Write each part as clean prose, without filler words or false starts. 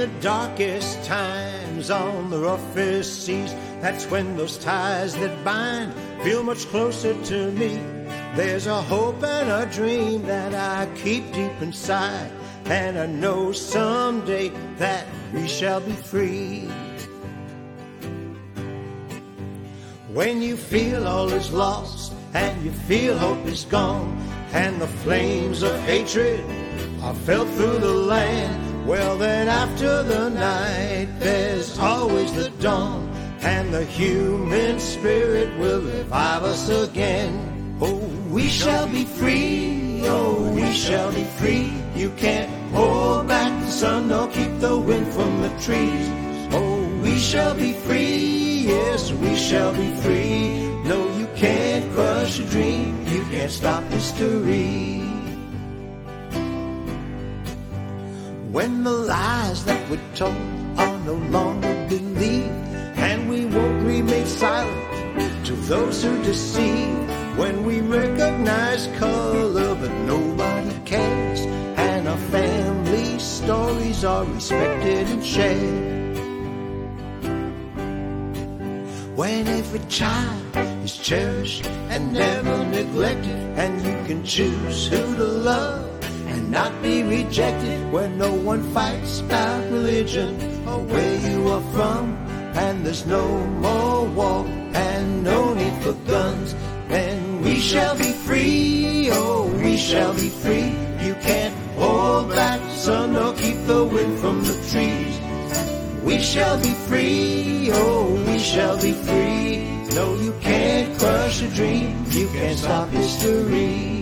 the darkest times, on the roughest seas, that's when those ties that bind feel much closer to me. There's a hope and a dream that I keep deep inside, and I know someday that we shall be free. When you feel all is lost and you feel hope is gone, and the flames of hatred are felt through the land, well then after the night there's always the dawn, and the human spirit will revive us again. Oh, we shall be free, oh, we shall be free. You can't hold back the sun nor keep the wind from the trees. Oh, we shall be free, yes, we shall be free. No, you can't crush a dream, you can't stop history. When the lies that were told are no longer believed, and we won't remain silent to those who deceive. When we recognize color but nobody cares, and our family stories are respected and shared. When every child is cherished and never neglected, and you can choose who to love and not be rejected. When no one fights about religion or where you are from, and there's no more war and no need for guns, then we shall be free, oh, we shall be free. You can't hold back the sun or keep the wind from the trees. We shall be free, oh, we shall be free. No, you can't crush a dream, you can't stop history.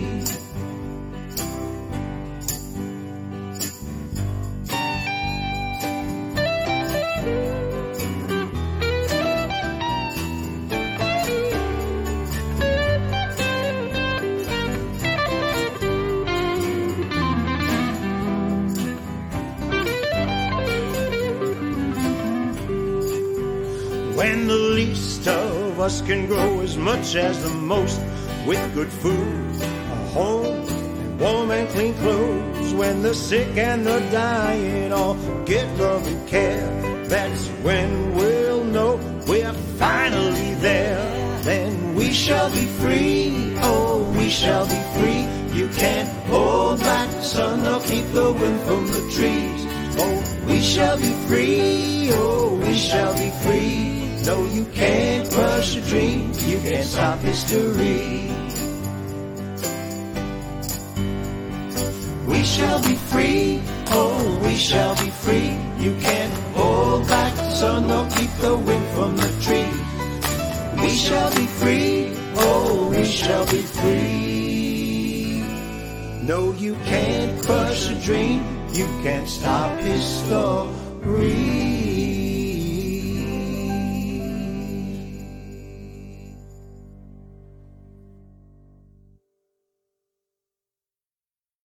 When the least of us can grow as much as the most, with good food, a home, and warm and clean clothes. When the sick and the dying all get love and care, that's when we'll know we're finally there. Then we shall be free, oh, we shall be free. You can't hold back the sun or keep the wind from the trees. Oh, we shall be free, oh, we shall be free. No, you can't crush a dream, you can't stop history. We shall be free, oh, we shall be free. You can't hold back the sun or keep the wind from the trees. We shall be free, oh, we shall be free. No, you can't crush a dream, you can't stop history.